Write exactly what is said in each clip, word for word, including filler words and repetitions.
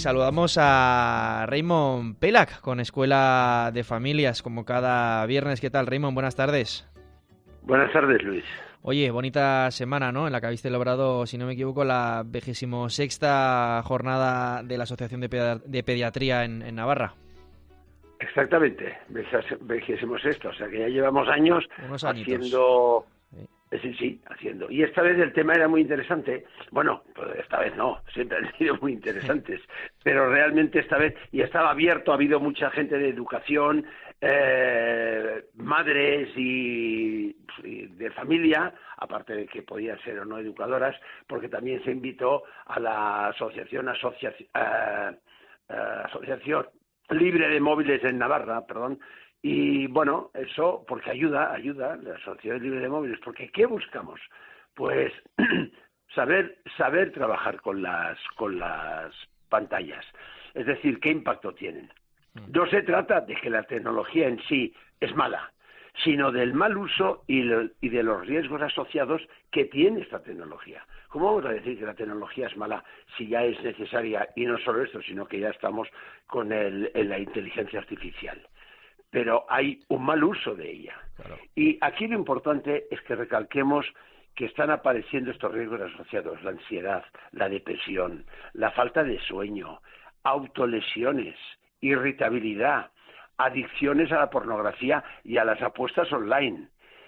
saludamos a Raymond Pelac con Escuela de Familias, como cada viernes. ¿Qué tal, Raymond? Buenas tardes. Buenas tardes, Luis. Oye, bonita semana, ¿no? En la que habéis celebrado, si no me equivoco, la vigésimo sexta jornada de la Asociación de, Pedi- de Pediatría en, en Navarra. Exactamente, vigésimo sexta, o sea que ya llevamos años Unos haciendo... Sí. Sí, sí, haciendo. Y esta vez el tema era muy interesante. Bueno, pues esta vez no, siempre han sido muy interesantes. Pero realmente esta vez, y estaba abierto, ha habido mucha gente de educación, eh, madres y, y de familia, aparte de que podían ser o no educadoras, porque también se invitó a la asociación, asocia, eh, eh, asociación Libre de Móviles en Navarra, perdón. Y bueno, eso porque ayuda, ayuda la Sociedad Libre de Móviles, porque ¿qué buscamos? Pues saber saber trabajar con las con las pantallas, es decir, qué impacto tienen. No se trata de que la tecnología en sí es mala, sino del mal uso y, lo, y de los riesgos asociados que tiene esta tecnología. ¿Cómo vamos a decir que la tecnología es mala si ya es necesaria? Y no solo esto, sino que ya estamos con el, en la inteligencia artificial. Pero hay un mal uso de ella. Claro. Y aquí lo importante es que recalquemos que están apareciendo estos riesgos asociados, la ansiedad, la depresión, la falta de sueño, autolesiones, irritabilidad, adicciones a la pornografía y a las apuestas online,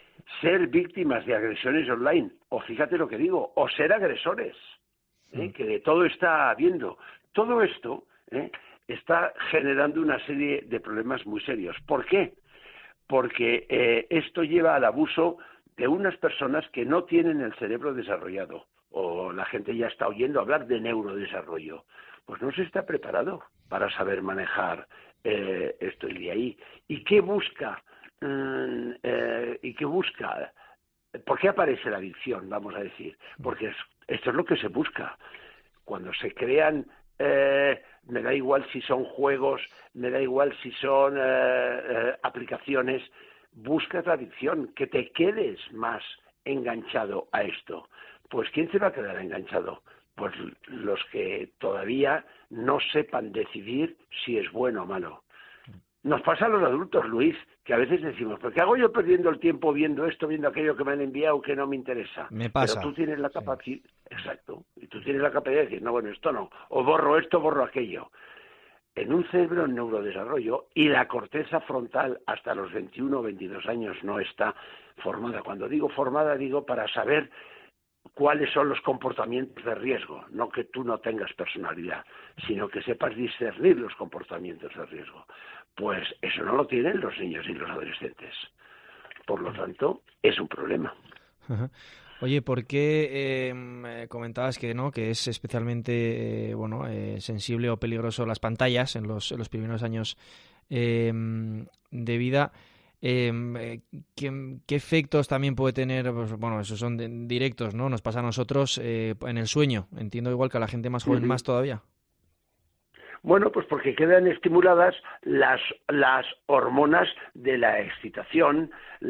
ser víctimas de agresiones online, o fíjate lo que digo, o ser agresores, ¿eh? mm. que de todo está habiendo. Todo esto... ¿eh? está generando una serie de problemas muy serios. ¿Por qué? Porque eh, esto lleva al abuso de unas personas que no tienen el cerebro desarrollado, o la gente ya está oyendo hablar de neurodesarrollo. Pues no se está preparado para saber manejar eh, esto y de ahí. ¿Y qué busca? Mm, eh, ¿Y qué busca? ¿Por qué aparece la adicción, vamos a decir? Porque es, esto es lo que se busca. Cuando se crean... Eh, me da igual si son juegos, me da igual si son eh, eh, aplicaciones, buscas la adicción, que te quedes más enganchado a esto. Pues ¿quién se va a quedar enganchado? Pues los que todavía no sepan decidir si es bueno o malo. Nos pasa a los adultos, Luis, que a veces decimos, ¿pero qué hago yo perdiendo el tiempo viendo esto, viendo aquello que me han enviado que no me interesa? Me pasa. Pero tú tienes la capacidad, sí. Exacto, y tú tienes la capacidad de decir, no, bueno, esto no, o borro esto, borro aquello. En un cerebro en neurodesarrollo, y la corteza frontal hasta los veintiuno o veintidós años no está formada. Cuando digo formada, digo para saber cuáles son los comportamientos de riesgo, no que tú no tengas personalidad, sino que sepas discernir los comportamientos de riesgo. Pues eso no lo tienen los niños y los adolescentes. Por lo tanto, es un problema. Ajá. Oye, ¿por qué eh, comentabas que no que es especialmente eh, bueno eh, sensible o peligroso las pantallas en los, en los primeros años eh, de vida? Eh, ¿qué, ¿Qué efectos también puede tener? Pues, bueno, esos son de, directos, ¿no? Nos pasa a nosotros eh, en el sueño. Entiendo igual que a la gente más joven, uh-huh. más todavía. Bueno, pues porque quedan estimuladas las, las hormonas de la excitación,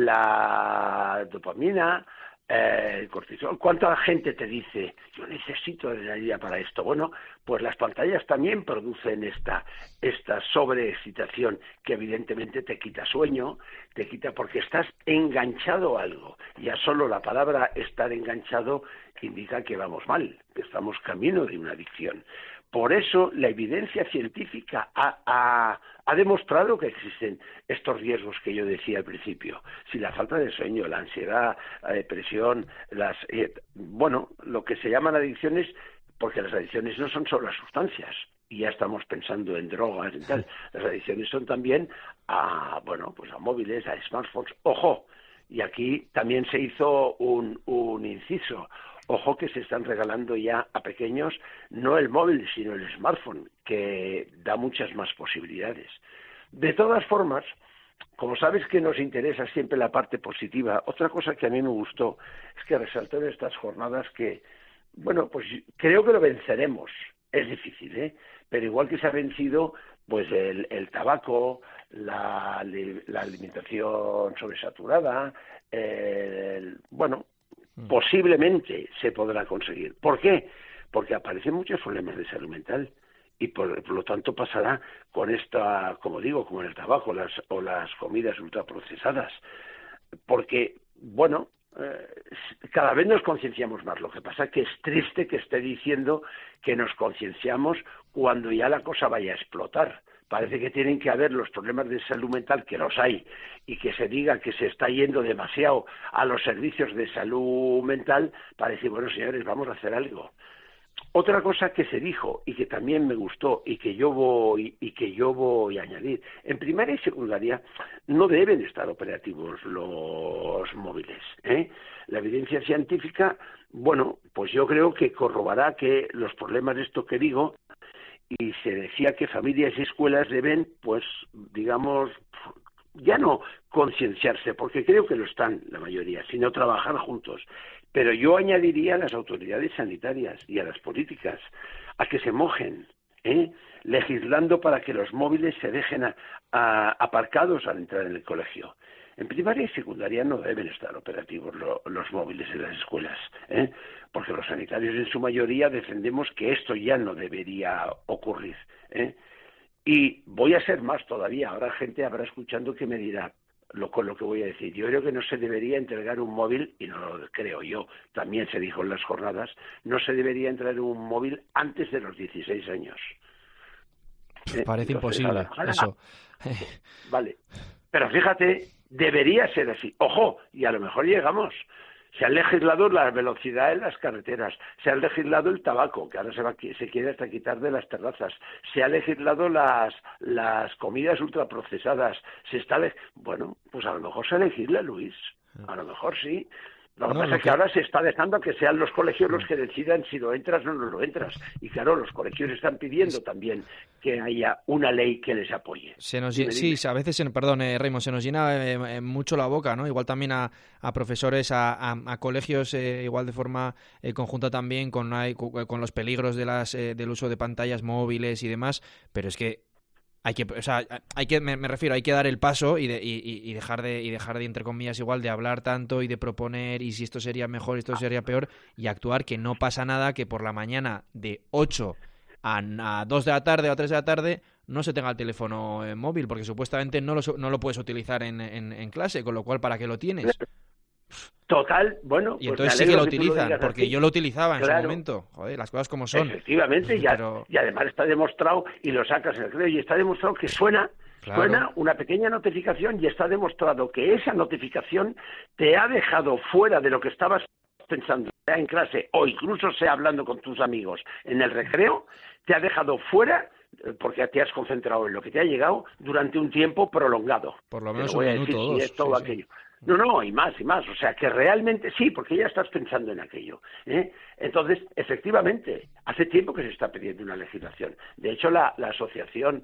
la dopamina, eh, el cortisol. ¿Cuánta gente te dice, yo necesito adrenalina para esto? Bueno, pues las pantallas también producen esta, esta sobreexcitación que evidentemente te quita sueño, te quita porque estás enganchado a algo. Ya solo la palabra estar enganchado indica que vamos mal, que estamos camino de una adicción. Por eso la evidencia científica ha, ha, ha demostrado que existen estos riesgos que yo decía al principio. Si la falta de sueño, la ansiedad, la depresión, las eh, bueno, lo que se llaman adicciones, porque las adicciones no son solo las sustancias, y ya estamos pensando en drogas y tal. Las adicciones son también a, bueno, pues a móviles, a smartphones. Ojo, y aquí también se hizo un, un inciso. Ojo que se están regalando ya a pequeños no el móvil, sino el smartphone, que da muchas más posibilidades. De todas formas, como sabes que nos interesa siempre la parte positiva, otra cosa que a mí me gustó es que resaltó en estas jornadas que, bueno, pues creo que lo venceremos. Es difícil, ¿eh? Pero igual que se ha vencido, pues el, el tabaco, la, la alimentación sobresaturada, el, bueno... posiblemente se podrá conseguir. ¿Por qué? Porque aparecen muchos problemas de salud mental y por, por lo tanto pasará con esta, como digo, como en el tabaco las, o las comidas ultraprocesadas, porque, bueno, eh, cada vez nos concienciamos más. Lo que pasa es que es triste que esté diciendo que nos concienciamos cuando ya la cosa vaya a explotar. Parece que tienen que haber los problemas de salud mental, que los hay, y que se diga que se está yendo demasiado a los servicios de salud mental para decir, bueno, señores, vamos a hacer algo. Otra cosa que se dijo y que también me gustó y que yo voy y que yo voy a añadir, en primaria y secundaria no deben estar operativos los móviles, ¿eh? La evidencia científica, bueno, pues yo creo que corroborará que los problemas de esto que digo, y se decía que familias y escuelas deben, pues, digamos, ya no concienciarse, porque creo que lo están la mayoría, sino trabajar juntos. Pero yo añadiría a las autoridades sanitarias y a las políticas a que se mojen, ¿eh? legislando para que los móviles se dejen a, a, aparcados al entrar en el colegio. En primaria y secundaria no deben estar operativos lo, los móviles en las escuelas, ¿eh? porque los sanitarios en su mayoría defendemos que esto ya no debería ocurrir, ¿eh? Y voy a ser más todavía, ahora gente habrá escuchando que me dirá lo, con lo que voy a decir. Yo creo que no se debería entregar un móvil, y no lo creo yo, también se dijo en las jornadas, no se debería entregar un móvil antes de los dieciséis años. ¿Eh? Parece Entonces, imposible ojalá, eso. Vale, pero fíjate, debería ser así. Ojo, y a lo mejor llegamos. Se ha legislado la velocidad en las carreteras, se ha legislado el tabaco, que ahora se, va, se quiere hasta quitar de las terrazas, se ha legislado las, las comidas ultraprocesadas, se está... Le... Bueno, pues a lo mejor se legisla, Luis, a lo mejor sí. Lo que no, pasa lo es que, que ahora se está dejando que sean los colegios los que decidan si lo entras o no lo entras. Y claro, los colegios están pidiendo también que haya una ley que les apoye. Se nos, dime, sí, dime. a veces, perdón, eh, Raymond, se nos llena eh, mucho la boca, ¿no? Igual también a, a profesores, a, a, a colegios, eh, igual de forma eh, conjunta también con, con los peligros de las, eh, del uso de pantallas móviles y demás, pero es que hay que, o sea, hay que, me, me refiero, hay que dar el paso y, de, y, y dejar de, y dejar de, entre comillas, igual de hablar tanto y de proponer y si esto sería mejor, esto sería peor, y actuar, que no pasa nada, que por la mañana de ocho a, a dos de la tarde o a tres de la tarde no se tenga el teléfono eh, móvil, porque supuestamente no lo, no lo puedes utilizar en, en, en clase, con lo cual, ¿para qué lo tienes? Total, bueno... Y entonces pues sí que lo utilizan, que lo porque así. Yo lo utilizaba en claro. su momento. Joder, las cosas como son. Efectivamente, y, pero... y además está demostrado, y lo sacas en el creo, y está demostrado que suena, claro. suena una pequeña notificación, y está demostrado que esa notificación te ha dejado fuera de lo que estabas pensando, sea en clase, o incluso sea hablando con tus amigos en el recreo, te ha dejado fuera... porque te has concentrado en lo que te ha llegado durante un tiempo prolongado. Por lo menos un minuto o dos. Si es todo sí, aquello. Sí. No, no, y más, y más. O sea, que realmente sí, porque ya estás pensando en aquello, ¿eh? Entonces, efectivamente, hace tiempo que se está pidiendo una legislación. De hecho, la, la Asociación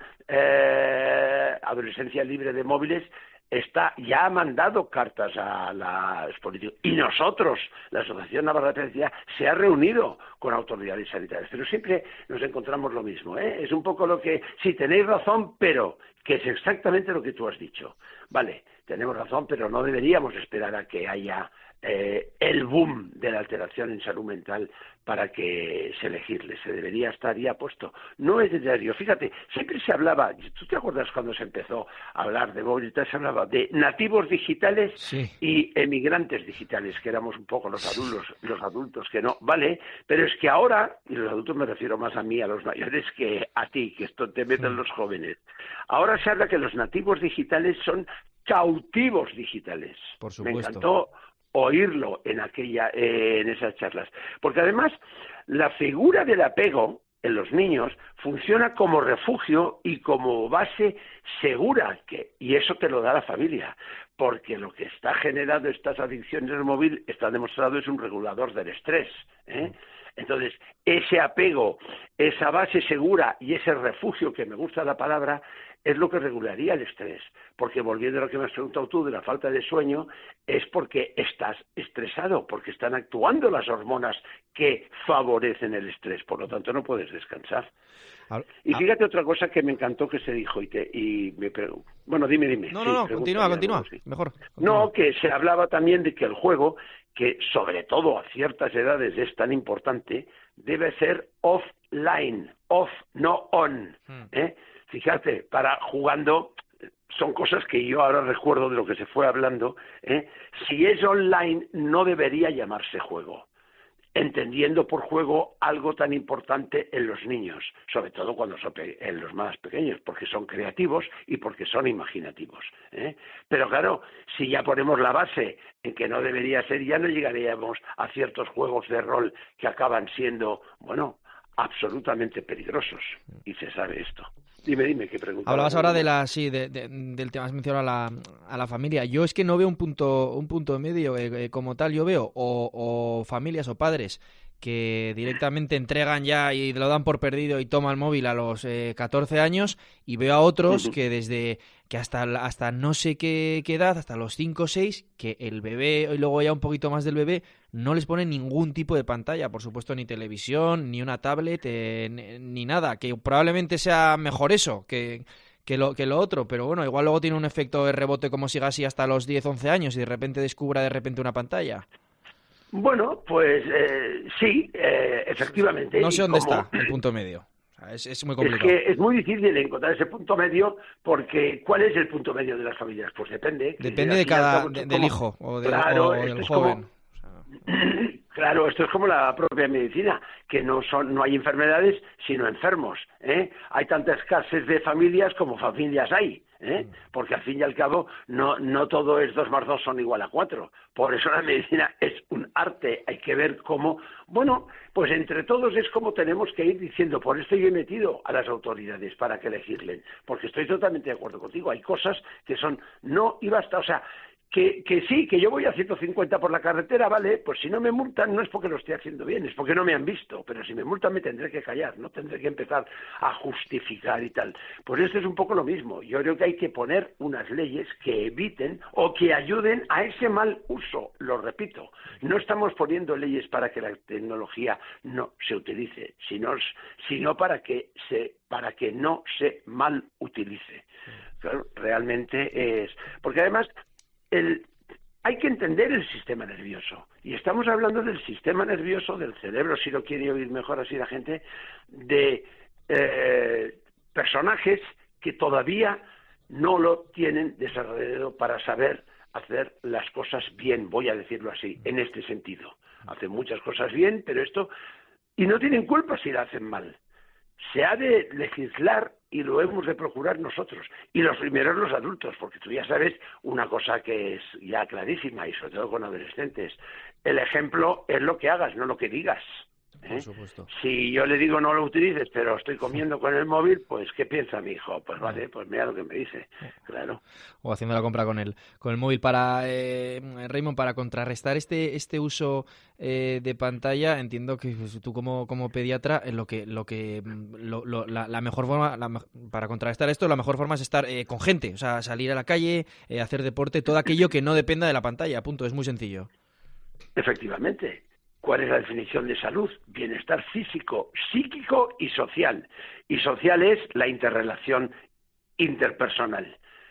eh, Adolescencia Libre de Móviles está ya ha mandado cartas a las políticas. Y nosotros, la Asociación Navarra de Policía, se ha reunido con autoridades sanitarias. Pero siempre nos encontramos lo mismo, ¿eh? Es un poco lo que, sí, tenéis razón, pero que es exactamente lo que tú has dicho. Vale, tenemos razón, pero no deberíamos esperar a que haya eh, el boom de la alteración en salud mental para que se legisle. Se debería estar ya puesto. No es necesario. Fíjate, siempre se hablaba, ¿tú te acuerdas cuando se empezó a hablar de movilidad? Se hablaba de nativos digitales sí. y emigrantes digitales, que éramos un poco los adultos, los adultos que no, vale, pero es que ahora, y los adultos me refiero más a mí, a los mayores, que a ti, que esto te meten sí. los jóvenes. Ahora se habla que los nativos digitales son cautivos digitales. Por supuesto. Me encantó oírlo en aquella eh, en esas charlas, porque además la figura del apego en los niños funciona como refugio y como base segura, que y eso te lo da la familia, porque lo que está generando estas adicciones al móvil, está demostrado, es un regulador del estrés, ¿eh? Entonces, ese apego, esa base segura y ese refugio, que me gusta la palabra, es lo que regularía el estrés, porque volviendo a lo que me has preguntado tú de la falta de sueño, es porque estás estresado, porque están actuando las hormonas que favorecen el estrés, por lo tanto no puedes descansar. Y fíjate otra cosa que me encantó que se dijo y, te, y me pregunto, bueno, dime, dime. No, sí, no, no, continúa, continúa, sí. Mejor. Continúa. No, que se hablaba también de que el juego, que sobre todo a ciertas edades es tan importante, debe ser offline, off, no on, ¿eh? Fíjate, para jugando, son cosas que yo ahora recuerdo de lo que se fue hablando, ¿eh? Si es online no debería llamarse juego, entendiendo por juego algo tan importante en los niños, sobre todo cuando son en los más pequeños, porque son creativos y porque son imaginativos, ¿eh? Pero claro, si ya ponemos la base en que no debería ser, ya no llegaríamos a ciertos juegos de rol que acaban siendo, bueno, absolutamente peligrosos, y se sabe esto. Dime, dime, ¿qué pregunta? Hablabas ahora de la, sí, de, de, del tema, has mencionado a la, a la familia. Yo es que no veo un punto, un punto medio eh, como tal. Yo veo o, o familias o padres que directamente entregan ya y lo dan por perdido y toman el móvil a los eh, catorce años, y veo a otros uh-huh. que desde que hasta hasta no sé qué, qué edad, hasta los cinco o seis, que el bebé y luego ya un poquito más del bebé no les ponen ningún tipo de pantalla, por supuesto ni televisión, ni una tablet, eh, ni nada, que probablemente sea mejor eso que que lo, que lo otro, pero bueno, igual luego tiene un efecto de rebote como siga así hasta los diez, once años y de repente descubra de repente una pantalla. Bueno, pues eh, sí, eh, efectivamente. No sé dónde como... está el punto medio. O sea, es, es muy complicado. Es que es muy difícil encontrar ese punto medio, porque ¿cuál es el punto medio de las familias? Pues depende. Depende de cada cabo, de, del como... hijo o, de, claro, o del joven. Como... O sea... Claro, esto es como la propia medicina, que no son, no hay enfermedades, sino enfermos, ¿eh? Hay tanta escasez de familias como familias hay, ¿eh? Porque al fin y al cabo no, no todo es dos más dos son igual a cuatro. Por eso la medicina es un arte, hay que ver cómo, bueno, pues entre todos es como tenemos que ir diciendo, por esto yo he metido a las autoridades para que legislen, porque estoy totalmente de acuerdo contigo, hay cosas que son no y basta, o sea, Que, que sí, que yo voy a ciento cincuenta por la carretera, vale, pues si no me multan no es porque lo esté haciendo bien, es porque no me han visto, pero si me multan me tendré que callar, no tendré que empezar a justificar y tal. Pues esto es un poco lo mismo, yo creo que hay que poner unas leyes que eviten o que ayuden a ese mal uso, lo repito, no estamos poniendo leyes para que la tecnología no se utilice, sino, sino para que se, para que no se mal utilice. Claro, realmente es, porque además El, hay que entender el sistema nervioso, y estamos hablando del sistema nervioso del cerebro, si lo quiere oír mejor así la gente, de eh, personajes que todavía no lo tienen desarrollado para saber hacer las cosas bien, voy a decirlo así, en este sentido. Hacen muchas cosas bien, pero esto, y no tienen culpa si la hacen mal. Se ha de legislar y lo hemos de procurar nosotros, y los primeros los adultos, porque tú ya sabes una cosa que es ya clarísima, y sobre todo con adolescentes, el ejemplo es lo que hagas, no lo que digas, ¿eh? Por supuesto. Si yo le digo no lo utilices, pero estoy comiendo con el móvil, pues ¿qué piensa mi hijo? Pues vale, pues mira lo que me dice, claro. O haciendo la compra con el con el móvil. Para eh, Raymond, para contrarrestar este este uso eh, de pantalla, entiendo que pues, tú como como pediatra lo que lo que lo, lo, la, la mejor forma la, para contrarrestar esto, la mejor forma es estar eh, con gente, o sea, salir a la calle, eh, hacer deporte, todo aquello que no dependa de la pantalla. Punto, es muy sencillo. Efectivamente. ¿Cuál es la definición de salud? Bienestar físico, psíquico y social. Y social es la interrelación interpersonal.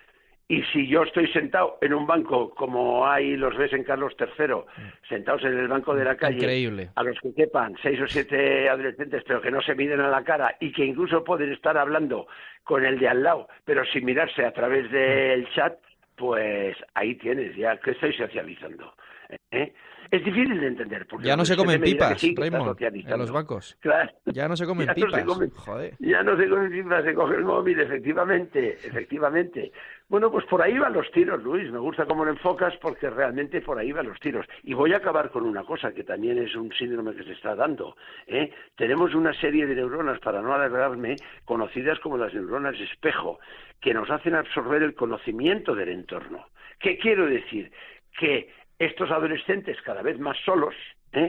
Y si yo estoy sentado en un banco, como hay los ves en Carlos tercero, sentados en el banco de la calle, increíble, a los que quepan seis o siete adolescentes, pero que no se miren a la cara y que incluso pueden estar hablando con el de al lado, pero sin mirarse a través del chat, pues ahí tienes ya que estoy socializando, ¿eh? Es difícil de entender. Porque ya no se comen pipas, sí, Raymond, en los bancos. Claro. Ya no se comen ya pipas. No se comen, Joder. Ya no se comen pipas, se coge el móvil, efectivamente, efectivamente. Bueno, pues por ahí van los tiros, Luis. Me gusta cómo lo enfocas porque realmente por ahí van los tiros. Y voy a acabar con una cosa que también es un síndrome que se está dando, ¿eh? Tenemos una serie de neuronas, para no alargarme, conocidas como las neuronas espejo, que nos hacen absorber el conocimiento del entorno. ¿Qué quiero decir? Que estos adolescentes cada vez más solos, ¿eh?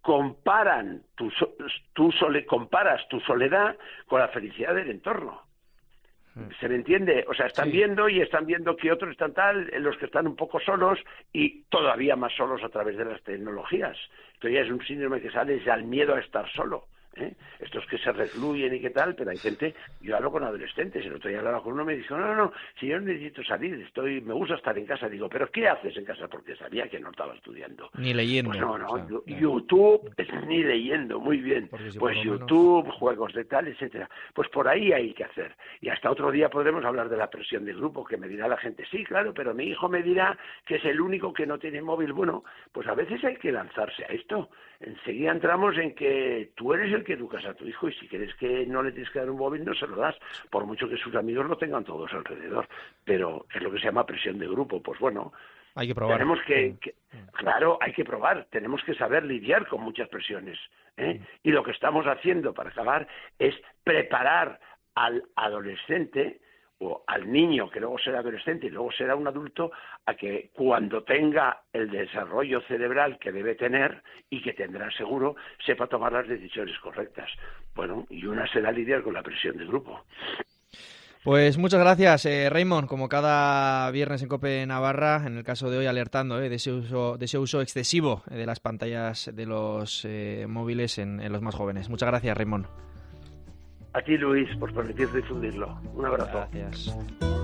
comparan tu, tu sole, comparas tu soledad con la felicidad del entorno. ¿Se me entiende? O sea, están Sí. viendo y están viendo que otros están tal, los que están un poco solos y todavía más solos a través de las tecnologías. Esto ya es un síndrome que sale ya el miedo a estar solo. ¿Eh? Estos que se recluyen y qué tal, pero hay gente, yo hablo con adolescentes, el otro día hablaba con uno y me dijo, no, no, no, si yo no necesito salir, estoy, me gusta estar en casa, digo, pero ¿qué haces en casa? Porque sabía que no estaba estudiando. Ni leyendo. Pues no, no, O sea, yo- claro. YouTube, es ni leyendo, muy bien, Porque si pues por lo menos- YouTube, juegos de tal, etcétera, pues por ahí hay que hacer, y hasta otro día podremos hablar de la presión de grupo, que me dirá la gente, sí, claro, pero mi hijo me dirá que es el único que no tiene móvil. Bueno, pues a veces hay que lanzarse a esto. Enseguida entramos en que tú eres el que educas a tu hijo y si quieres que no le tienes que dar un móvil no se lo das, por mucho que sus amigos lo tengan todos alrededor. Pero es lo que se llama presión de grupo. Pues bueno, Hay que probar. tenemos que, Sí. que- claro, hay que probar, tenemos que saber lidiar con muchas presiones. ¿eh? Y lo que estamos haciendo para acabar es preparar al adolescente o al niño que luego será adolescente y luego será un adulto a que cuando tenga el desarrollo cerebral que debe tener y que tendrá seguro, sepa tomar las decisiones correctas. Bueno, y una será lidiar con la presión de grupo. Pues muchas gracias, eh, Raymond, como cada viernes en COPE Navarra, en el caso de hoy alertando eh, de ese uso de ese uso excesivo eh, de las pantallas de los eh, móviles en, en los más jóvenes. Muchas gracias, Raymond. A ti, Luis, por permitir difundirlo. Un abrazo. Gracias.